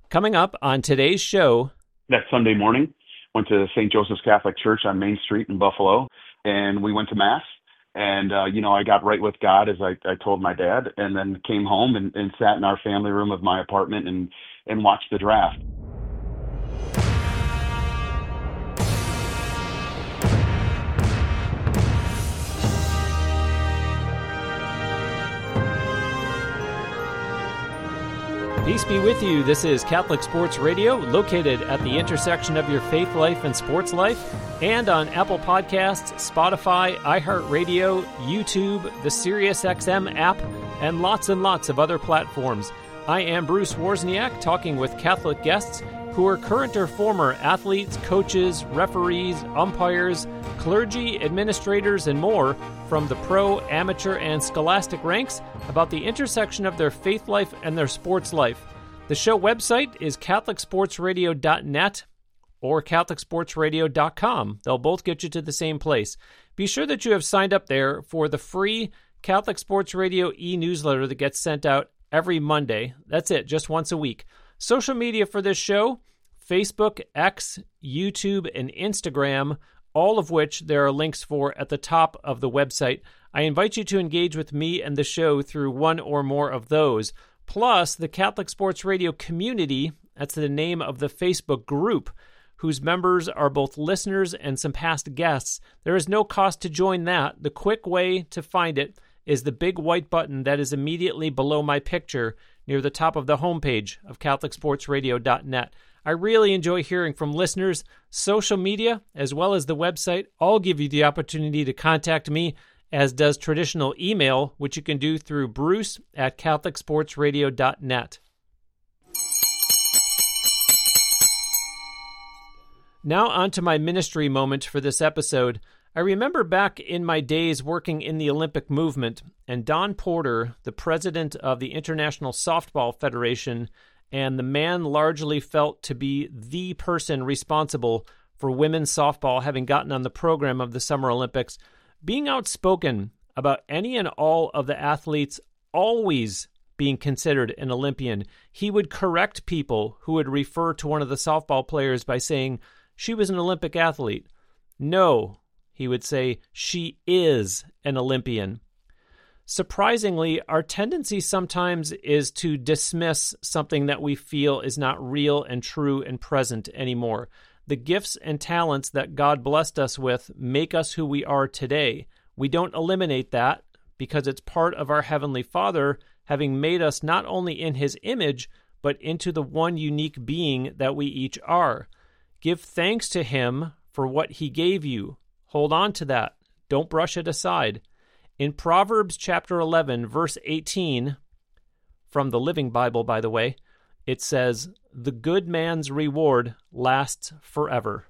Coming up on today's show. That Sunday morning, went to St. Joseph's Catholic Church on Main Street in Buffalo, and we went to Mass. And, I got right with God, as I told my dad, and then came home and sat in our family room of my apartment and watched the draft. Peace be with you. This is Catholic Sports Radio, located at the intersection of your faith life and sports life, and on Apple Podcasts, Spotify, iHeartRadio, YouTube, the SiriusXM app, and lots of other platforms. I am Bruce Wozniak, talking with Catholic guests who are current or former athletes, coaches, referees, umpires, clergy, administrators, and more from the pro, amateur, and scholastic ranks about the intersection of their faith life and their sports life. The show website is catholicsportsradio.net or catholicsportsradio.com. They'll both get you to the same place. Be sure that you have signed up there for the free Catholic Sports Radio e-newsletter that gets sent out every Monday. That's it, just once a week. Social media for this show, Facebook, X, YouTube, and Instagram, all of which there are links for at the top of the website. I invite you to engage with me and the show through one or more of those. Plus, the Catholic Sports Radio community, that's the name of the Facebook group, whose members are both listeners and some past guests. There is no cost to join that. The quick way to find it is the big white button that is immediately below my picture near the top of the homepage of catholicsportsradio.net. I really enjoy hearing from listeners. Social media, as well as the website, all give you the opportunity to contact me, as does traditional email, which you can do through bruce@catholicsportsradio.net. Now on to my ministry moment for this episode. I remember back in my days working in the Olympic movement, and Don Porter, the president of the International Softball Federation, and the man largely felt to be the person responsible for women's softball having gotten on the program of the Summer Olympics, being outspoken about any and all of the athletes always being considered an Olympian. He would correct people who would refer to one of the softball players by saying, "She was an Olympic athlete." No, he would say, "She is an Olympian." Surprisingly, our tendency sometimes is to dismiss something that we feel is not real and true and present anymore. The gifts and talents that God blessed us with make us who we are today. We don't eliminate that because it's part of our Heavenly Father having made us not only in His image, but into the one unique being that we each are. Give thanks to Him for what He gave you. Hold on to that. Don't brush it aside. In Proverbs chapter 11, verse 18, from the Living Bible, by the way, it says, "The good man's reward lasts forever."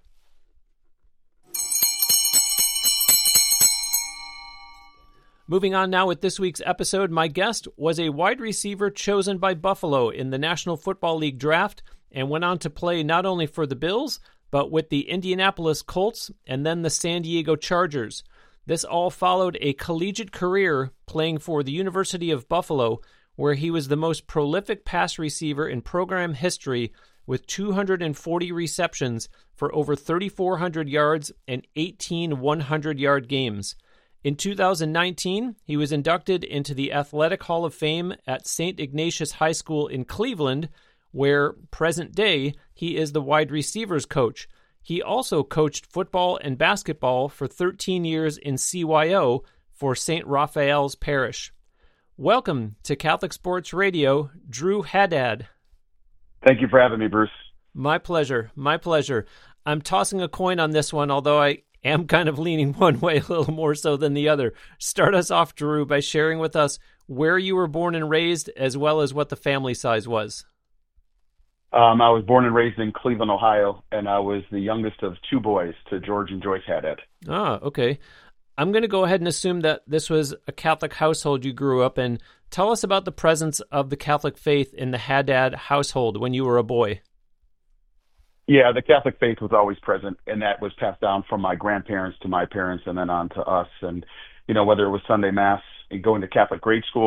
Moving on now with this week's episode, my guest was a wide receiver chosen by Buffalo in the National Football League draft and went on to play not only for the Bills, but with the Indianapolis Colts and then the San Diego Chargers. This all followed a collegiate career playing for the University of Buffalo, where he was the most prolific pass receiver in program history with 240 receptions for over 3,400 yards and 18 100-yard games. In 2019, he was inducted into the Athletic Hall of Fame at St. Ignatius High School in Cleveland, where, present day, he is the wide receivers coach. He also coached football and basketball for 13 years in CYO for St. Raphael's Parish. Welcome to Catholic Sports Radio, Drew Haddad. Thank you for having me, Bruce. My pleasure. My pleasure. I'm tossing a coin on this one, although I am kind of leaning one way a little more so than the other. Start us off, Drew, by sharing with us where you were born and raised, as well as what the family size was. I was born and raised in Cleveland, Ohio, and I was the youngest of two boys to George and Joyce Haddad. Ah, okay. I'm going to go ahead and assume that this was a Catholic household you grew up in. Tell us about the presence of the Catholic faith in the Haddad household when you were a boy. Yeah, the Catholic faith was always present, and that was passed down from my grandparents to my parents and then on to us. And, whether it was Sunday Mass and going to Catholic grade school,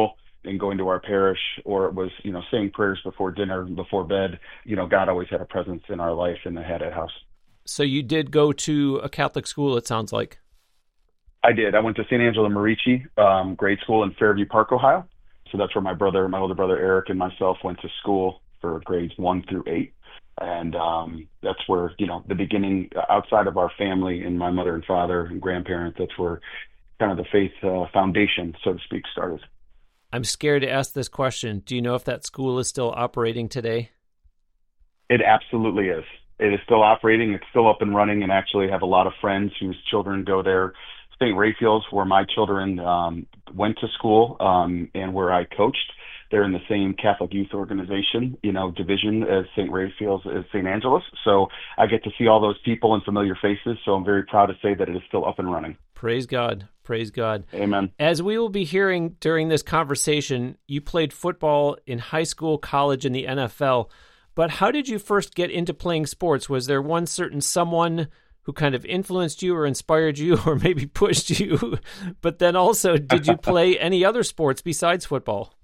and going to our parish, or it was, saying prayers before dinner, before bed, God always had a presence in our life in the Haddad house. So you did go to a Catholic school, it sounds like. I did. I went to St. Angela Merici grade school in Fairview Park, Ohio. So that's where my older brother Eric, and myself went to school for grades 1 through 8. And that's where, the beginning, outside of our family and my mother and father and grandparents, that's where kind of the faith foundation, so to speak, started. I'm scared to ask this question. Do you know if that school is still operating today? It absolutely is. It is still operating. It's still up and running, and actually have a lot of friends whose children go there. St. Raphael's, where my children went to school and where I coached. They're in the same Catholic youth organization, division as St. Raphael's as St. Angela's. So I get to see all those people and familiar faces. So I'm very proud to say that it is still up and running. Praise God. Praise God. Amen. As we will be hearing during this conversation, you played football in high school, college, and the NFL. But how did you first get into playing sports? Was there one certain someone who kind of influenced you or inspired you or maybe pushed you? But then also, did you play any other sports besides football?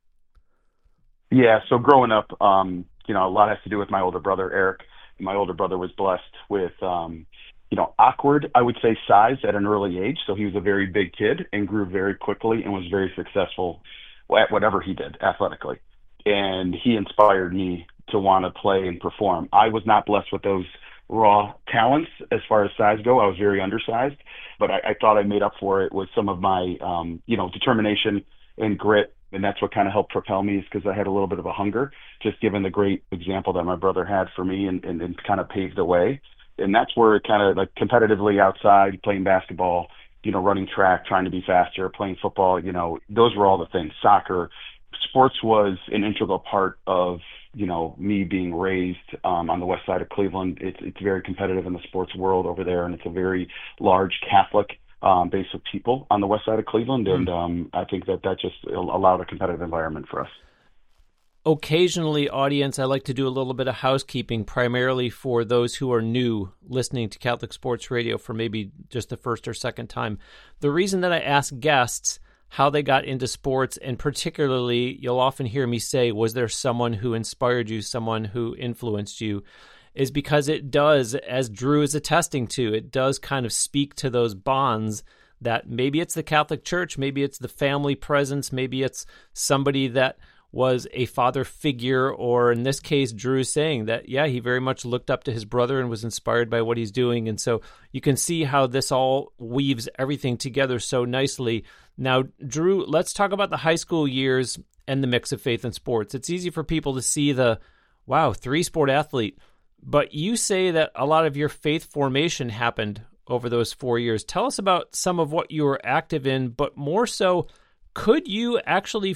Yeah, so growing up, a lot has to do with my older brother, Eric. My older brother was blessed with, awkward, I would say, size at an early age. So he was a very big kid and grew very quickly and was very successful at whatever he did athletically. And he inspired me to want to play and perform. I was not blessed with those raw talents as far as size go. I was very undersized, but I thought I made up for it with some of my, determination and grit. And that's what kind of helped propel me, is because I had a little bit of a hunger, just given the great example that my brother had for me and kind of paved the way. And that's where it kind of, like, competitively outside, playing basketball, running track, trying to be faster, playing football, those were all the things. Soccer, sports was an integral part of, me being raised on the west side of Cleveland. It's very competitive in the sports world over there, and it's a very large Catholic base of people on the west side of Cleveland, and I think that just allowed a competitive environment for us. Occasionally, audience, I like to do a little bit of housekeeping, primarily for those who are new listening to Catholic Sports Radio for maybe just the first or second time. The reason that I ask guests how they got into sports, and particularly, you'll often hear me say, was there someone who inspired you, someone who influenced you, is because it does, as Drew is attesting to, it does kind of speak to those bonds that maybe it's the Catholic Church, maybe it's the family presence, maybe it's somebody that was a father figure, or in this case, Drew is saying that, yeah, he very much looked up to his brother and was inspired by what he's doing. And so you can see how this all weaves everything together so nicely. Now, Drew, let's talk about the high school years and the mix of faith and sports. It's easy for people to see the, wow, 3-sport athlete. But you say that a lot of your faith formation happened over those 4 years. Tell us about some of what you were active in, but more so, could you actually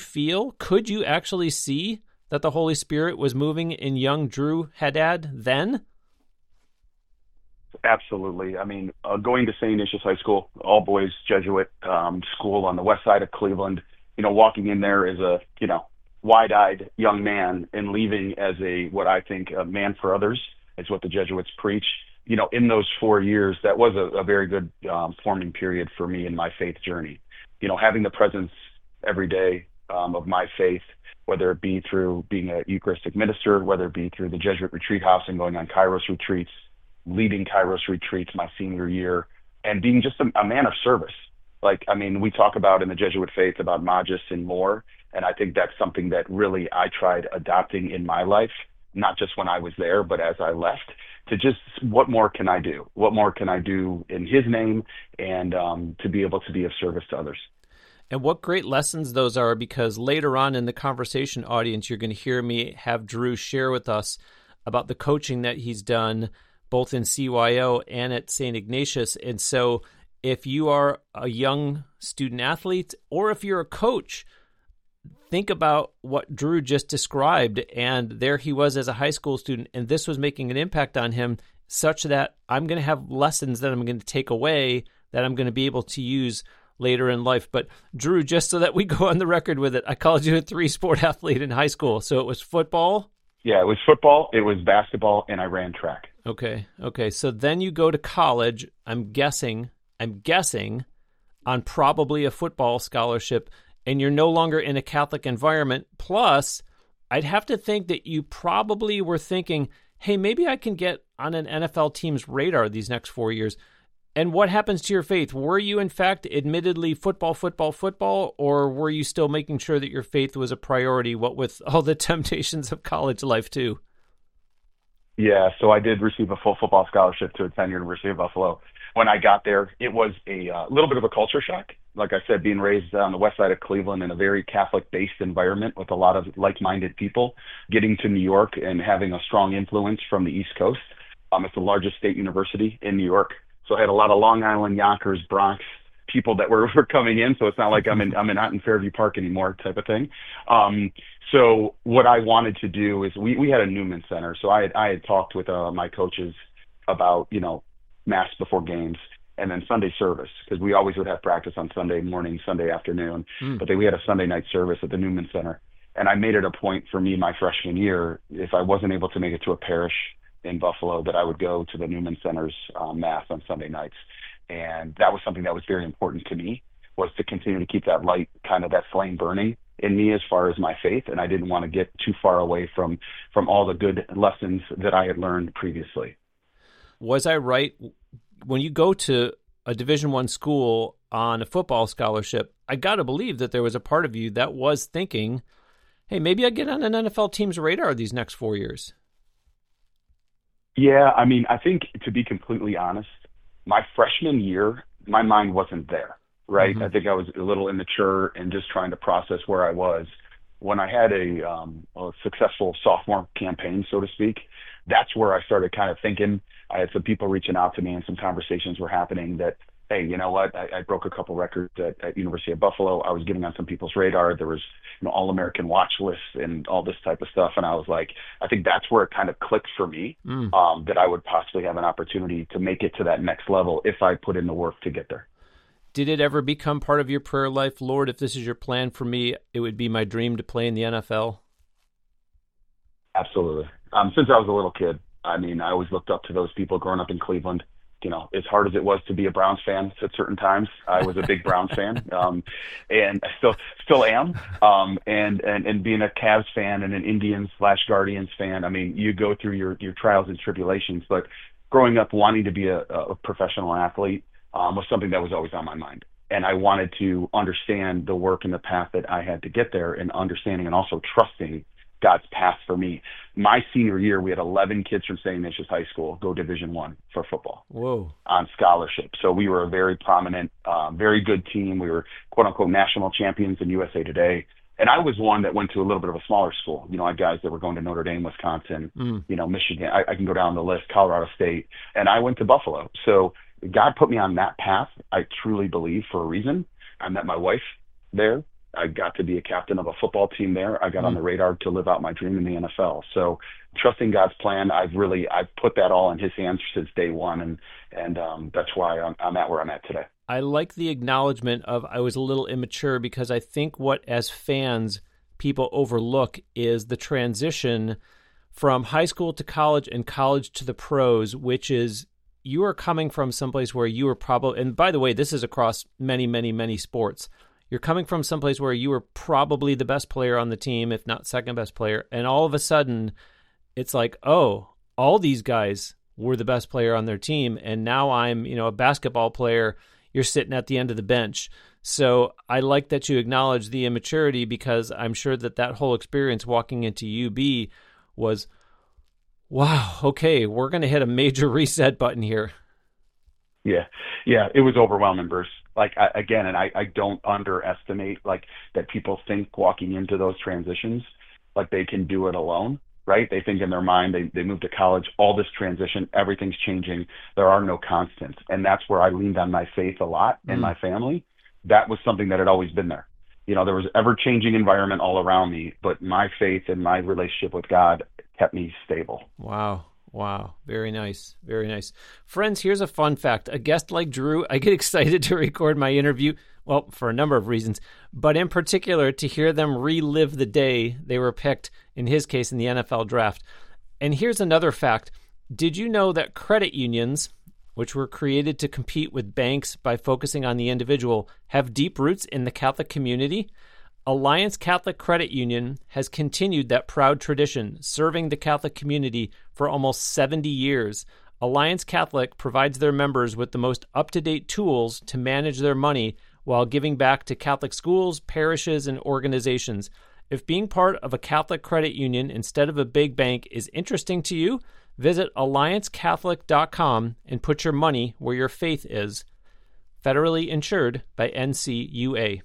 see that the Holy Spirit was moving in young Drew Haddad then? Absolutely. I mean, going to St. Ignatius High School, all boys Jesuit school on the west side of Cleveland, walking in there as a, wide-eyed young man and leaving as what I think a man for others is what the Jesuits preach. In those 4 years, that was a very good forming period for me in my faith journey. Having the presence every day of my faith, whether it be through being a Eucharistic minister, whether it be through the Jesuit retreat house and going on Kairos retreats, leading Kairos retreats my senior year, and being just a man of service. We talk about in the Jesuit faith about magis and more, and I think that's something that really I tried adopting in my life, not just when I was there, but as I left, to just, what more can I do? What more can I do in his name, and to be able to be of service to others? And what great lessons those are, because later on in the conversation, audience, you're going to hear me have Drew share with us about the coaching that he's done both in CYO and at St. Ignatius. And so if you are a young student athlete, or if you're a coach, think about what Drew just described. And there he was as a high school student, and this was making an impact on him such that I'm going to have lessons that I'm going to take away that I'm going to be able to use later in life. But Drew, just so that we go on the record with it, I called you a 3-sport athlete in high school. So it was football? Yeah, it was football, it was basketball, and I ran track. Okay. So then you go to college, I'm guessing, on probably a football scholarship. and you're no longer in a Catholic environment. Plus, I'd have to think that you probably were thinking, hey, maybe I can get on an NFL team's radar these next 4 years. And what happens to your faith? Were you, in fact, admittedly football, or were you still making sure that your faith was a priority, what with all the temptations of college life, too? Yeah, so I did receive a full football scholarship to attend University of Buffalo. When I got there, it was a little bit of a culture shock. Like I said, being raised on the west side of Cleveland in a very Catholic-based environment with a lot of like-minded people, getting to New York and having a strong influence from the East Coast. It's the largest state university in New York. So I had a lot of Long Island, Yonkers, Bronx people that were coming in. So it's not like I'm not in Fairview Park anymore type of thing. So what I wanted to do is we had a Newman Center. So I had talked with my coaches about, Mass before games and then Sunday service, because we always would have practice on Sunday morning, Sunday afternoon, but then we had a Sunday night service at the Newman Center. And I made it a point for me my freshman year, if I wasn't able to make it to a parish in Buffalo, that I would go to the Newman Center's Mass on Sunday nights. And that was something that was very important to me, was to continue to keep that light, kind of that flame burning in me as far as my faith. And I didn't want to get too far away from all the good lessons that I had learned previously. Was I right? When you go to a Division I school on a football scholarship, I got to believe that there was a part of you that was thinking, hey, maybe I get on an NFL team's radar these next 4 years. Yeah, I think, to be completely honest, my freshman year, my mind wasn't there, right? I think I was a little immature and just trying to process where I was. When I had a successful sophomore campaign, so to speak, that's where I started kind of thinking. I had some people reaching out to me and some conversations were happening that, hey, you know what? I broke a couple records at University of Buffalo. I was getting on some people's radar. There was All-American watch lists and all this type of stuff. And I was like, I think that's where it kind of clicked for me, that I would possibly have an opportunity to make it to that next level if I put in the work to get there. Did it ever become part of your prayer life? Lord, if this is your plan for me, it would be my dream to play in the NFL? Absolutely. Since I was a little kid, I always looked up to those people growing up in Cleveland. As hard as it was to be a Browns fan at certain times, I was a big Browns fan, and I still am. And being a Cavs fan and an Indians/Guardians fan, you go through your trials and tribulations. But growing up wanting to be a professional athlete was something that was always on my mind. And I wanted to understand the work and the path that I had to get there, and understanding and also trusting God's path for me. My senior year, we had 11 kids from St. Ignatius High School go Division I for football. Whoa. On scholarship. So we were a very prominent, very good team. We were, quote unquote, national champions in USA Today. And I was one that went to a little bit of a smaller school. I had guys that were going to Notre Dame, Wisconsin, Michigan. I can go down the list, Colorado State. And I went to Buffalo. So God put me on that path, I truly believe, for a reason. I met my wife there. I got to be a captain of a football team there. I got on the radar to live out my dream in the NFL. So trusting God's plan, I've put that all in his hands since day one. And that's why I'm at where I'm at today. I like the acknowledgement of I was a little immature, because I think what, as fans, people overlook is the transition from high school to college and college to the pros, which is you are coming from someplace where you were probably, and by the way, this is across many, many, many sports. You're coming from someplace where you were probably the best player on the team, if not second best player. And all of a sudden, it's like, oh, all these guys were the best player on their team. And now I'm, a basketball player. You're sitting at the end of the bench. So I like that you acknowledge the immaturity, because I'm sure that whole experience walking into UB was, wow, okay, we're going to hit a major reset button here. Yeah, it was overwhelming, Bruce. I don't underestimate that people think walking into those transitions, they can do it alone, right? They think in their mind, they move to college, all this transition, everything's changing. There are no constants. And that's where I leaned on my faith a lot and my family. That was something that had always been there. There was ever-changing environment all around me, but my faith and my relationship with God kept me stable. Wow. Very nice. Very nice. Friends, here's a fun fact. A guest like Drew, I get excited to record my interview, well, for a number of reasons, but in particular to hear them relive the day they were picked, in his case, in the NFL draft. And here's another fact. Did you know that credit unions, which were created to compete with banks by focusing on the individual, have deep roots in the Catholic community. Alliance Catholic Credit Union has continued that proud tradition, serving the Catholic community for almost 70 years. Alliance Catholic provides their members with the most up-to-date tools to manage their money while giving back to Catholic schools, parishes, and organizations. If being part of a Catholic credit union instead of a big bank is interesting to you, visit alliancecatholic.com and put your money where your faith is. Federally insured by NCUA.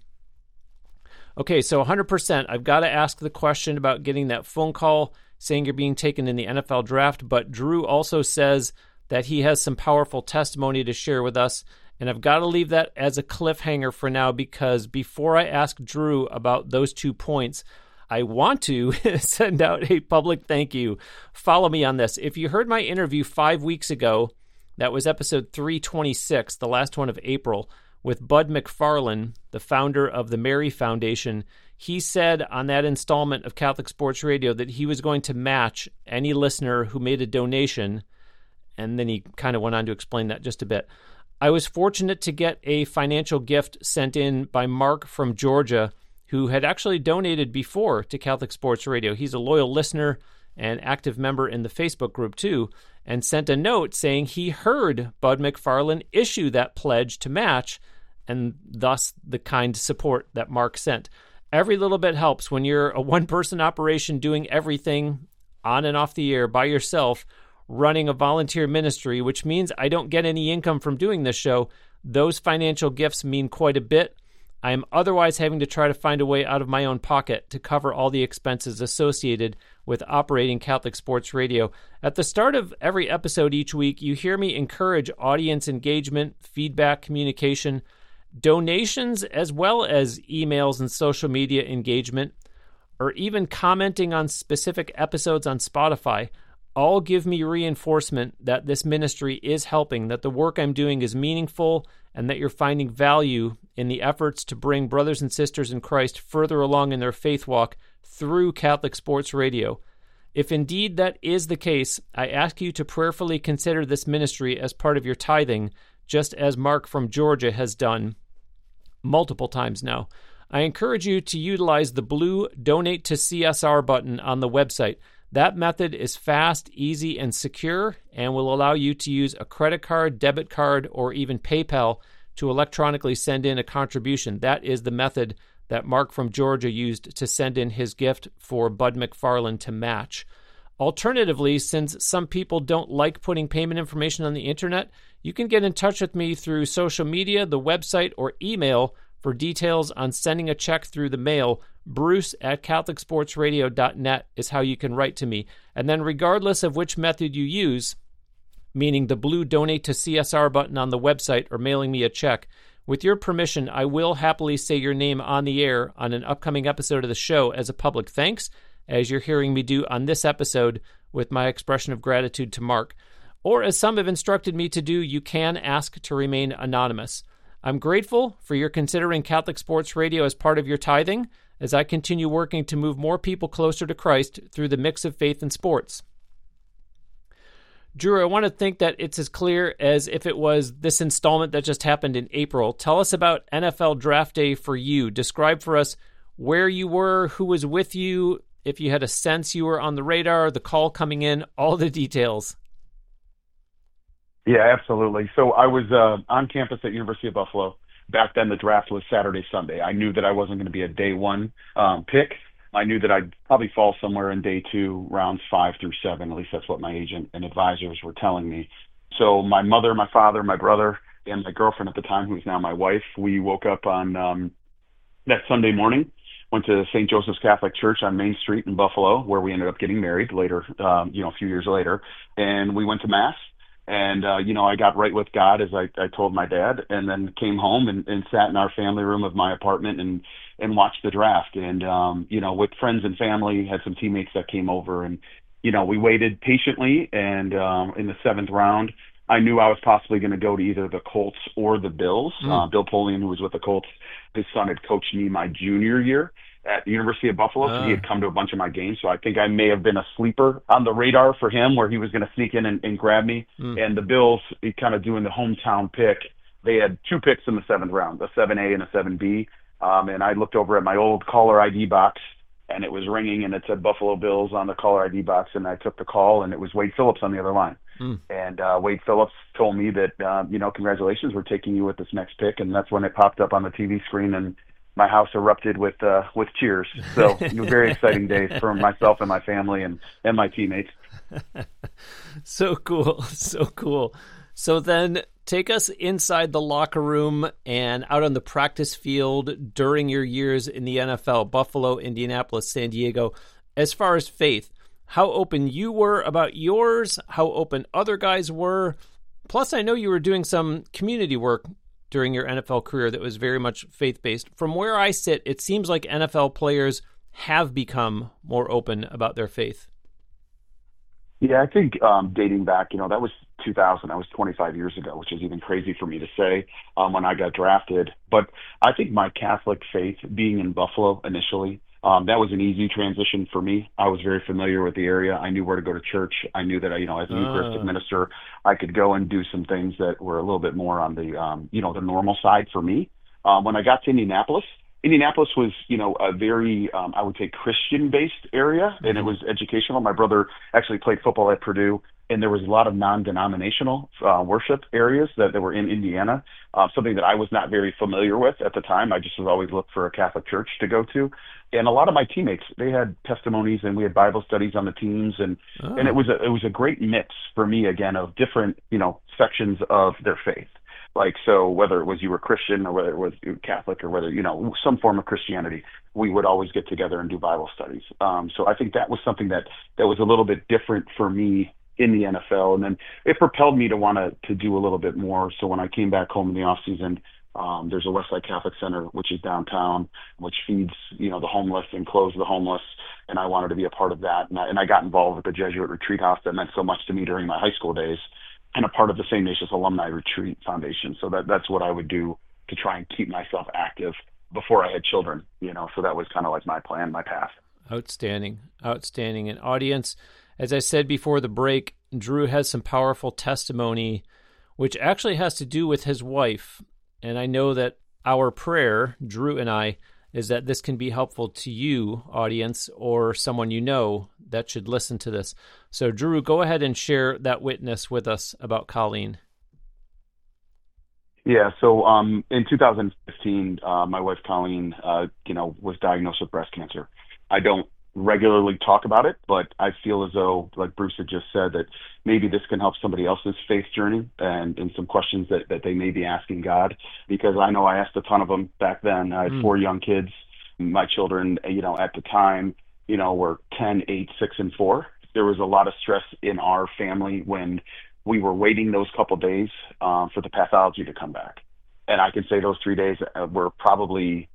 Okay, so 100%, I've got to ask the question about getting that phone call saying you're being taken in the NFL draft, but Drew also says that he has some powerful testimony to share with us, and I've got to leave that as a cliffhanger for now because before I ask Drew about those 2 points, I want to send out a public thank you. Follow me on this. If you heard my interview 5 weeks ago, that was episode 326, the last one of April, with Bud McFarland, the founder of the Mary Foundation. He said on that installment of Catholic Sports Radio that he was going to match any listener who made a donation, and then he kind of went on to explain that just a bit. I was fortunate to get a financial gift sent in by Mark from Georgia, who had actually donated before to Catholic Sports Radio. He's a loyal listener and active member in the Facebook group too, and sent a note saying he heard Bud McFarland issue that pledge to match, and thus the kind support that Mark sent. Every little bit helps when you're a one-person operation doing everything on and off the air by yourself, running a volunteer ministry, which means I don't get any income from doing this show. Those financial gifts mean quite a bit. I am otherwise having to try to find a way out of my own pocket to cover all the expenses associated with operating Catholic Sports Radio. At the start of every episode each week, you hear me encourage audience engagement, feedback, communication, donations, as well as emails and social media engagement, or even commenting on specific episodes on Spotify, all give me reinforcement that this ministry is helping, that the work I'm doing is meaningful, and that you're finding value in the efforts to bring brothers and sisters in Christ further along in their faith walk through Catholic Sports Radio. If indeed that is the case, I ask you to prayerfully consider this ministry as part of your tithing, just as Mark from Georgia has done multiple times now. I encourage you to utilize the blue Donate to CSR button on the website. That method is fast, easy, and secure, and will allow you to use a credit card, debit card, or even PayPal to electronically send in a contribution. That is the method that Mark from Georgia used to send in his gift for Bud McFarland to match. Alternatively, since some people don't like putting payment information on the internet, you can get in touch with me through social media, the website, or email for details on sending a check through the mail. Bruce@CatholicSportsRadio.net is how you can write to me. And then regardless of which method you use, meaning the blue Donate to CSR button on the website or mailing me a check, with your permission, I will happily say your name on the air on an upcoming episode of the show as a public thanks, as you're hearing me do on this episode with my expression of gratitude to Mark. Or as some have instructed me to do, you can ask to remain anonymous. I'm grateful for your considering Catholic Sports Radio as part of your tithing, as I continue working to move more people closer to Christ through the mix of faith and sports. Drew, I want to think that it's as clear as if it was this installment that just happened in April. Tell us about NFL Draft Day for you. Describe for us where you were, who was with you, if you had a sense you were on the radar, the call coming in, all the details. Yeah, absolutely. So I was on campus at University of Buffalo. Back then, the draft was Saturday, Sunday. I knew that I wasn't going to be a day one pick. I knew that I'd probably fall somewhere in day two, rounds 5 through 7. At least that's what my agent and advisors were telling me. So my mother, my father, my brother, and my girlfriend at the time, who's now my wife, we woke up on that Sunday morning, went to St. Joseph's Catholic Church on Main Street in Buffalo, where we ended up getting married later, a few years later. And we went to Mass. And, I got right with God, as I told my dad, and then came home and sat in our family room of my apartment and watched the draft. And, with friends and family, had some teammates that came over, and, we waited patiently. And in the 7th round, I knew I was possibly going to go to either the Colts or the Bills. Bill Polian, who was with the Colts, his son had coached me my junior year. at the University of Buffalo because he had come to a bunch of my games. So I think I may have been a sleeper on the radar for him where he was going to sneak in and grab me. And the Bills, kind of doing the hometown pick, they had 2 picks in the 7th round, a 7A and a 7B. And I looked over at my old caller ID box, and it was ringing, and it said Buffalo Bills on the caller ID box, and I took the call, and it was Wade Phillips on the other line. And Wade Phillips told me that, congratulations, we're taking you with this next pick, and that's when it popped up on the TV screen, and my house erupted with cheers. So very exciting days for myself and my family and my teammates. So cool. So cool. So then take us inside the locker room and out on the practice field during your years in the NFL, Buffalo, Indianapolis, San Diego. As far as faith, how open you were about yours, how open other guys were. Plus, I know you were doing some community work during your NFL career that was very much faith-based. From where I sit, it seems like NFL players have become more open about their faith. Yeah, I think dating back, that was 2000. That was 25 years ago, which is even crazy for me to say when I got drafted. But I think my Catholic faith, being in Buffalo initially, that was an easy transition for me. I was very familiar with the area. I knew where to go to church. I knew that, as a Eucharistic minister, I could go and do some things that were a little bit more on the, the normal side for me. When I got to Indianapolis was, a very, I would say, Christian-based area, and it was educational. My brother actually played football at Purdue, and there was a lot of non-denominational worship areas that were in Indiana, something that I was not very familiar with at the time. I just was always looked for a Catholic church to go to. And a lot of my teammates, they had testimonies, and we had Bible studies on the teams, and it was a great mix for me, again, of different, sections of their faith. Like, so whether it was you were Christian or whether it was Catholic or whether, some form of Christianity, we would always get together and do Bible studies. So I think that was something that was a little bit different for me in the NFL. And then it propelled me to want to do a little bit more. So when I came back home in the off season, there's a Westside Catholic Center, which is downtown, which feeds, the homeless and clothes the homeless. And I wanted to be a part of that. And I got involved with the Jesuit Retreat House that meant so much to me during my high school days, and a part of the St. Ignatius Alumni Retreat Foundation. So that's what I would do to try and keep myself active before I had children, So that was kind of like my plan, my path. Outstanding. And audience, as I said before the break, Drew has some powerful testimony, which actually has to do with his wife. And I know that our prayer, Drew and I, is that this can be helpful to you, audience, or someone that should listen to this. So, Drew, go ahead and share that witness with us about Colleen. Yeah, so in 2015, my wife Colleen, was diagnosed with breast cancer. I don't regularly talk about it, but I feel as though, like Bruce had just said, that maybe this can help somebody else's faith journey and some questions that they may be asking God, because I know I asked a ton of them back then. I had 4 young kids. My children, at the time, were 10, 8, 6, and 4. There was a lot of stress in our family when we were waiting those couple days for the pathology to come back. And I can say those 3 days were probably,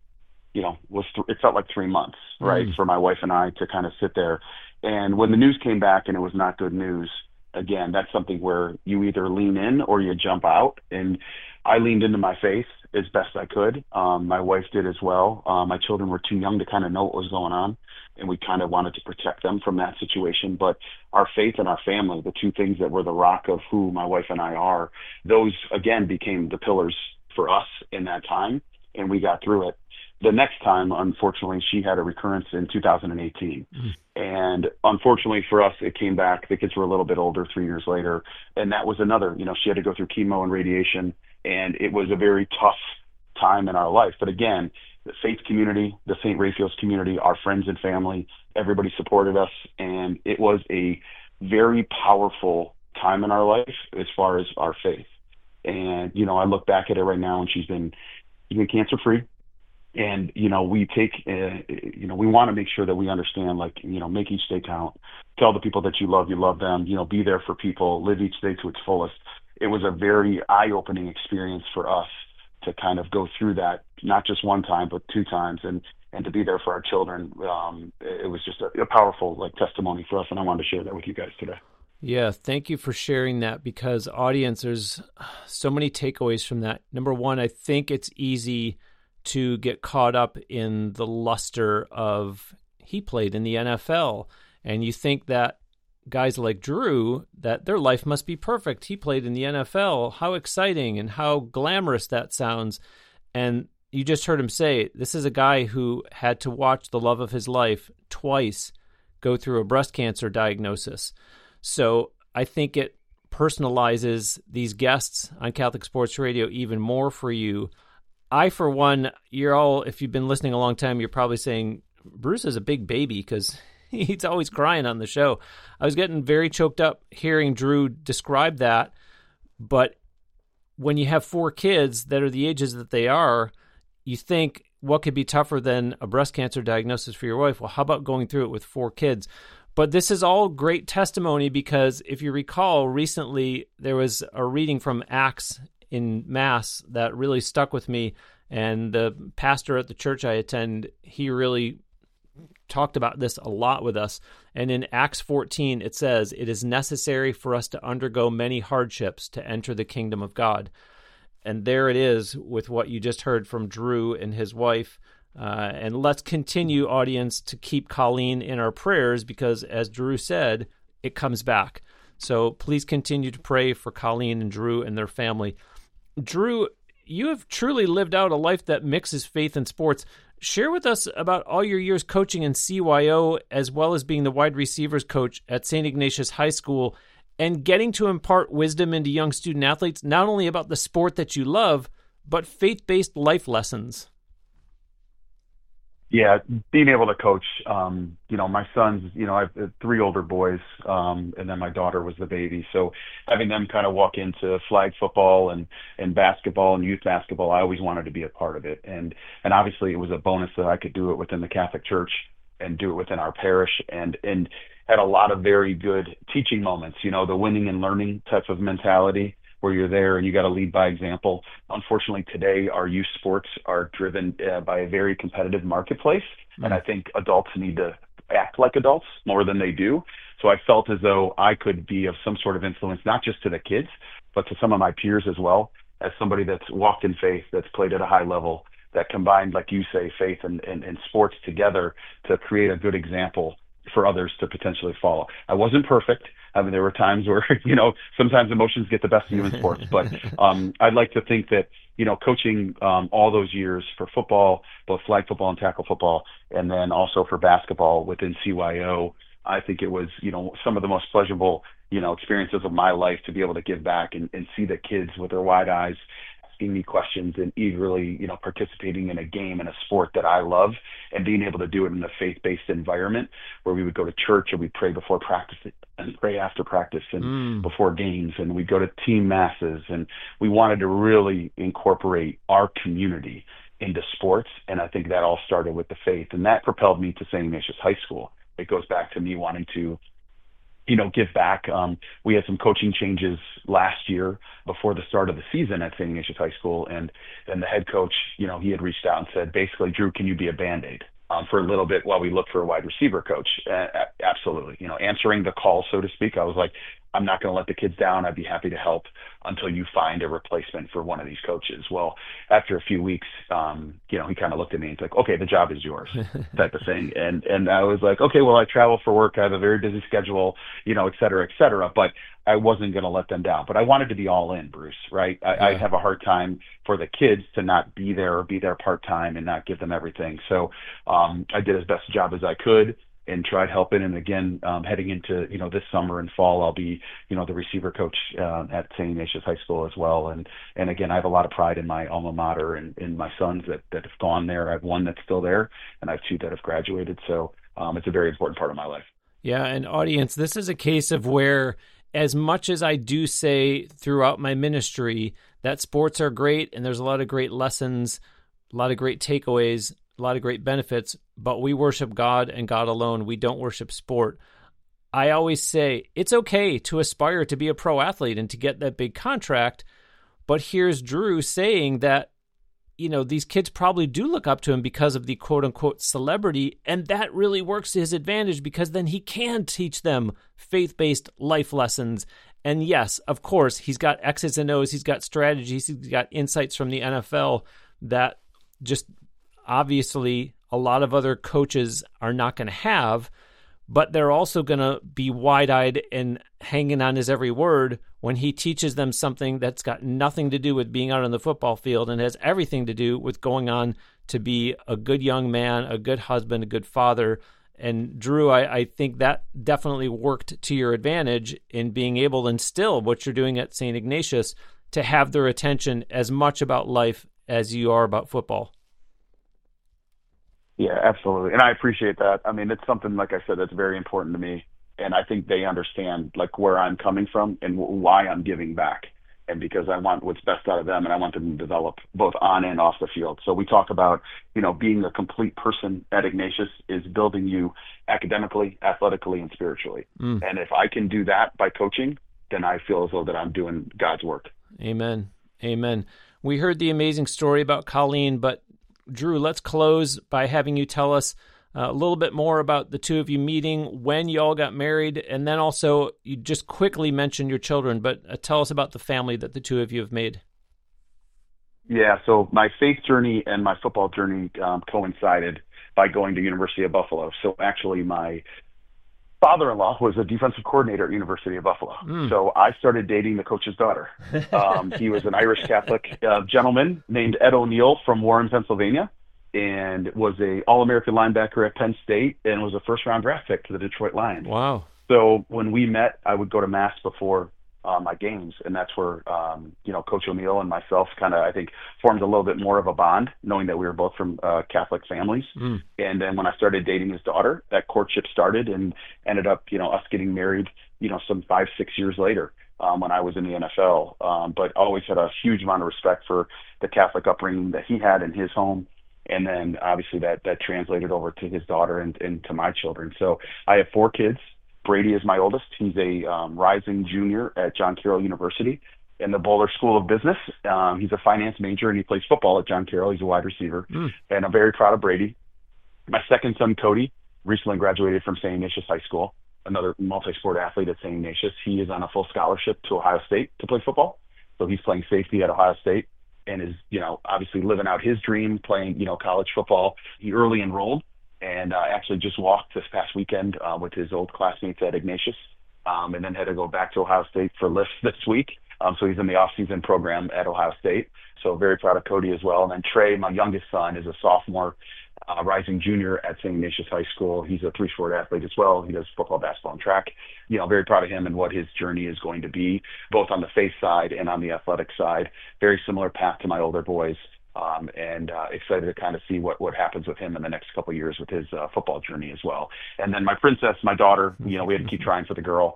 it felt like 3 months, right, for my wife and I to kind of sit there. And when the news came back and it was not good news, again, that's something where you either lean in or you jump out. And I leaned into my faith as best I could. My wife did as well. My children were too young to kind of know what was going on, and we kind of wanted to protect them from that situation. But our faith and our family, the two things that were the rock of who my wife and I are, those, again, became the pillars for us in that time, and we got through it. The next time, unfortunately, she had a recurrence in 2018. And unfortunately for us, it came back. The kids were a little bit older 3 years later. And that was another, she had to go through chemo and radiation. And it was a very tough time in our life. But again, the faith community, the St. Raphael's community, our friends and family, everybody supported us. And it was a very powerful time in our life as far as our faith. And, I look back at it right now, and she's been cancer-free. And, we take, we want to make sure that we understand, make each day count. Tell the people that you love them, be there for people, live each day to its fullest. It was a very eye-opening experience for us to kind of go through that, not just one time, but 2 times, and to be there for our children. It was just a powerful testimony for us, and I wanted to share that with you guys today. Yeah, thank you for sharing that, because audience, there's so many takeaways from that. Number one, I think it's easy to get caught up in the luster of he played in the NFL. And you think that guys like Drew, that their life must be perfect. He played in the NFL. How exciting and how glamorous that sounds. And you just heard him say, this is a guy who had to watch the love of his life twice go through a breast cancer diagnosis. So I think it personalizes these guests on Catholic Sports Radio even more for you. I, for one, you're all, if you've been listening a long time, you're probably saying, Bruce is a big baby because he's always crying on the show. I was getting very choked up hearing Drew describe that. But when you have 4 kids that are the ages that they are, you think, what could be tougher than a breast cancer diagnosis for your wife? Well, how about going through it with 4 kids? But this is all great testimony because if you recall, recently there was a reading from Acts in Mass that really stuck with me. And the pastor at the church I attend, he really talked about this a lot with us. And in Acts 14, it says, it is necessary for us to undergo many hardships to enter the kingdom of God. And there it is with what you just heard from Drew and his wife. And let's continue, audience, to keep Colleen in our prayers because, as Drew said, it comes back. So please continue to pray for Colleen and Drew and their family. Drew, you have truly lived out a life that mixes faith and sports. Share with us about all your years coaching in CYO, as well as being the wide receivers coach at St. Ignatius High School, and getting to impart wisdom into young student athletes, not only about the sport that you love, but faith-based life lessons. Yeah, being able to coach, my sons, I have 3 older boys, and then my daughter was the baby. So having them kind of walk into flag football and basketball and youth basketball, I always wanted to be a part of it. And obviously it was a bonus that I could do it within the Catholic Church and do it within our parish and had a lot of very good teaching moments, the winning and learning type of mentality where you're there and you got to lead by example. Unfortunately, today our youth sports are driven by a very competitive marketplace. Mm-hmm. And I think adults need to act like adults more than they do. So I felt as though I could be of some sort of influence, not just to the kids, but to some of my peers as well, as somebody that's walked in faith, that's played at a high level, that combined, like you say, faith and sports together to create a good example for others to potentially follow. I wasn't perfect. I mean, there were times where, sometimes emotions get the best of you in sports, but I'd like to think that, coaching all those years for football, both flag football and tackle football, and then also for basketball within CYO, I think it was, some of the most pleasurable, experiences of my life to be able to give back and see the kids with their wide eyes asking me questions and eagerly, participating in a game and a sport that I love and being able to do it in a faith-based environment where we would go to church and we'd pray before practice and pray after practice and before games, and we'd go to team masses, and we wanted to really incorporate our community into sports. And I think that all started with the faith, and that propelled me to St. Ignatius High School. It goes back to me wanting to give back. We had some coaching changes last year before the start of the season at St. Ignatius High School. And then the head coach, he had reached out and said, basically, Drew, can you be a Band-Aid for a little bit while we look for a wide receiver coach? Absolutely. Answering the call, so to speak. I was like, I'm not going to let the kids down. I'd be happy to help until you find a replacement for one of these coaches. Well, after a few weeks, he kind of looked at me and he's like, okay, the job is yours, type of thing. And I was like, okay, well, I travel for work. I have a very busy schedule, et cetera, et cetera. But I wasn't going to let them down. But I wanted to be all in, Bruce, right? I have a hard time for the kids to not be there or be there part-time and not give them everything. So I did as best a job as I could and tried helping. And again, heading into, this summer and fall, I'll be, the receiver coach at St. Ignatius High School as well. And again, I have a lot of pride in my alma mater and in my sons that have gone there. I have one that's still there, and I have 2 that have graduated. So it's a very important part of my life. Yeah. And audience, this is a case of where, as much as I do say throughout my ministry that sports are great and there's a lot of great lessons, a lot of great takeaways, a lot of great benefits, but we worship God and God alone. We don't worship sport. I always say it's okay to aspire to be a pro athlete and to get that big contract, but here's Drew saying that, these kids probably do look up to him because of the quote-unquote celebrity, and that really works to his advantage because then he can teach them faith-based life lessons. And yes, of course, he's got X's and O's, he's got strategies, he's got insights from the NFL that just obviously a lot of other coaches are not going to have, but they're also going to be wide-eyed and hanging on his every word when he teaches them something that's got nothing to do with being out on the football field and has everything to do with going on to be a good young man, a good husband, a good father. And Drew, I think that definitely worked to your advantage in being able to instill what you're doing at St. Ignatius to have their attention as much about life as you are about football. Yeah, absolutely. And I appreciate that. I mean, it's something, like I said, that's very important to me. And I think they understand like where I'm coming from and why I'm giving back. And because I want what's best out of them, and I want them to develop both on and off the field. So we talk about, being a complete person at Ignatius is building you academically, athletically, and spiritually. And if I can do that by coaching, then I feel as though that I'm doing God's work. Amen. Amen. We heard the amazing story about Colleen, but Drew, let's close by having you tell us a little bit more about the two of you meeting, when you all got married, and then also you just quickly mentioned your children, but tell us about the family that the two of you have made. Yeah, so my faith journey and my football journey coincided by going to University of Buffalo. So actually my father-in-law was a defensive coordinator at University of Buffalo. So I started dating the coach's daughter. He was an Irish Catholic gentleman named Ed O'Neill from Warren, Pennsylvania, and was a All-American linebacker at Penn State and was a first-round draft pick to the Detroit Lions. Wow. So when we met, I would go to Mass before my games, and that's where, Coach O'Neill and myself kind of, I think, formed a little bit more of a bond, knowing that we were both from Catholic families. And then when I started dating his daughter, that courtship started and ended up, us getting married, some 5-6 years later when I was in the NFL. But always had a huge amount of respect for the Catholic upbringing that he had in his home. And then obviously that translated over to his daughter and to my children. So I have 4 kids. Brady is my oldest. He's a rising junior at John Carroll University in the Boulder School of Business. He's a finance major, and he plays football at John Carroll. He's a wide receiver. And I'm very proud of Brady. My second son, Cody, recently graduated from St. Ignatius High School, another multi-sport athlete at St. Ignatius. He is on a full scholarship to Ohio State to play football. So he's playing safety at Ohio State and is, obviously living out his dream, playing, college football. He early enrolled and actually just walked this past weekend with his old classmates at Ignatius, and then had to go back to Ohio State for lifts this week. So he's in the off-season program at Ohio State. So very proud of Cody as well. And then Trey, my youngest son, is a sophomore, rising junior at St. Ignatius High School. He's a 3-sport athlete as well. He does football, basketball, and track. Very proud of him and what his journey is going to be, both on the faith side and on the athletic side. Very similar path to my older boys. And excited to kind of see what happens with him in the next couple of years with his football journey as well. And then my princess, my daughter, we had to keep trying for the girl.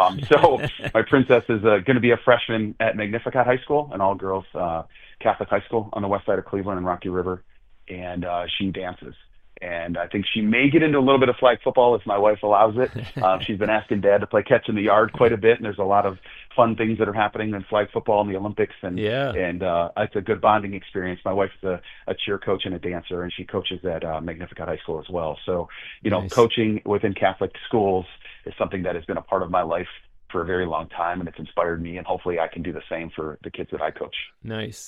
So my princess is going to be a freshman at Magnificat High School, an all-girls Catholic high school on the west side of Cleveland and Rocky River. And she dances. And I think she may get into a little bit of flag football if my wife allows it. She's been asking Dad to play catch in the yard quite a bit, and there's a lot of fun things that are happening in flag football in the Olympics. And it's a good bonding experience. My wife's a cheer coach and a dancer, and she coaches at Magnificat High School as well. So, nice. Coaching within Catholic schools is something that has been a part of my life for a very long time, and it's inspired me, and hopefully I can do the same for the kids that I coach. Nice.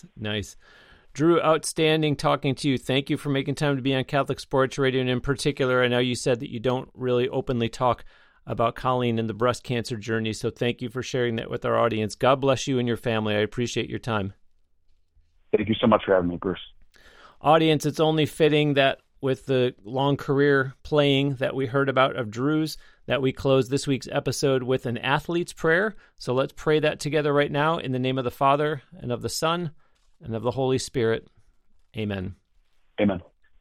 Drew, outstanding talking to you. Thank you for making time to be on Catholic Sports Radio. And in particular, I know you said that you don't really openly talk about Colleen and the breast cancer journey. So thank you for sharing that with our audience. God bless you and your family. I appreciate your time. Thank you so much for having me, Bruce. Audience, it's only fitting that with the long career playing that we heard about of Drew's, that we close this week's episode with an athlete's prayer. So let's pray that together right now in the name of the Father and of the Son and of the Holy Spirit. Amen. Amen.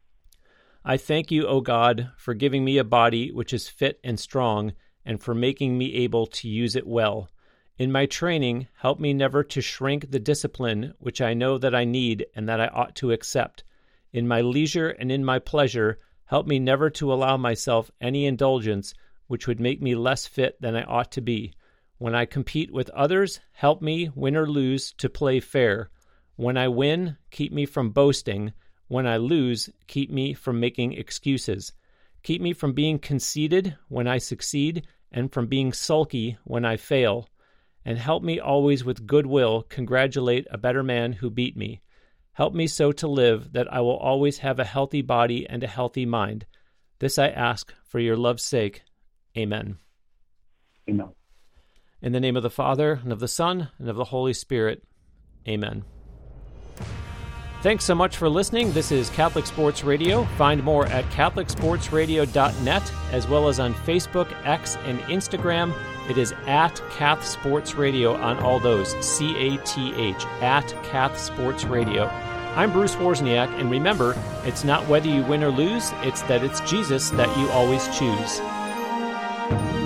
I thank you, O God, for giving me a body which is fit and strong, and for making me able to use it well. In my training, help me never to shrink the discipline which I know that I need and that I ought to accept. In my leisure and in my pleasure, help me never to allow myself any indulgence which would make me less fit than I ought to be. When I compete with others, help me, win or lose, to play fair. When I win, keep me from boasting. When I lose, keep me from making excuses. Keep me from being conceited when I succeed, and from being sulky when I fail. And help me always with goodwill congratulate a better man who beat me. Help me so to live that I will always have a healthy body and a healthy mind. This I ask for your love's sake. Amen. Amen. In the name of the Father, and of the Son, and of the Holy Spirit. Amen. Thanks so much for listening. This is Catholic Sports Radio. Find more at CatholicSportsRadio.net, as well as on Facebook, X, and Instagram. It is at Cath Sports Radio on all those, C-A-T-H, at Cath Sports Radio. I'm Bruce Wozniak, and remember, it's not whether you win or lose, it's that it's Jesus that you always choose.